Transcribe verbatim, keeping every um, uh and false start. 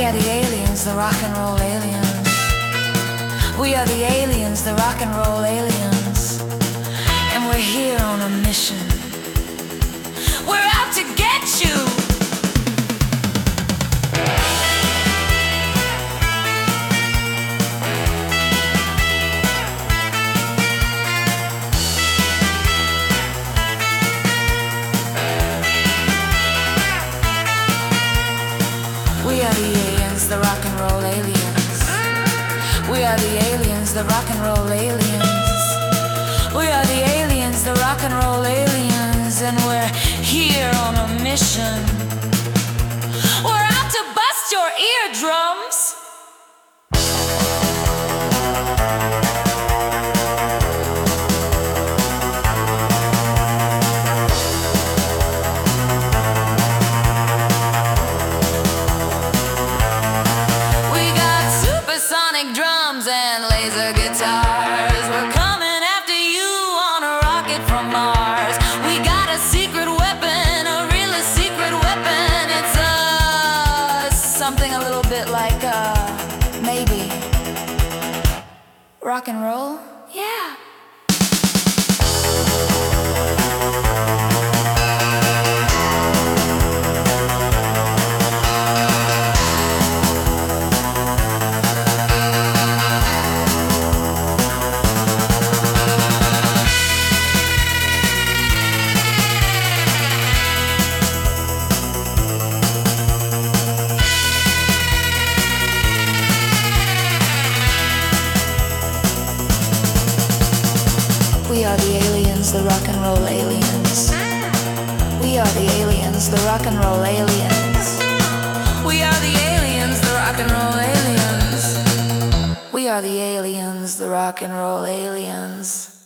are the aliens, the rock and roll aliens. We are the aliens, the rock and roll aliens. And we're here on a mission. We're out to get you. We are the aliens, the rock and roll aliens. We are the aliens, the rock and roll aliens. We are the aliens, the rock and roll aliens. And we're here on a mission. We're out to bust your eardrums. Sonic drums and laser guitars. We're coming after you on a rocket from Mars. We got a secret weapon, a really secret weapon. It's uh something a little bit like uh maybe rock and roll. Yeah. We are the aliens, the rock and roll aliens. We are the aliens, the rock and roll aliens. We are the aliens, the rock and roll aliens. We are the aliens, the rock and roll aliens.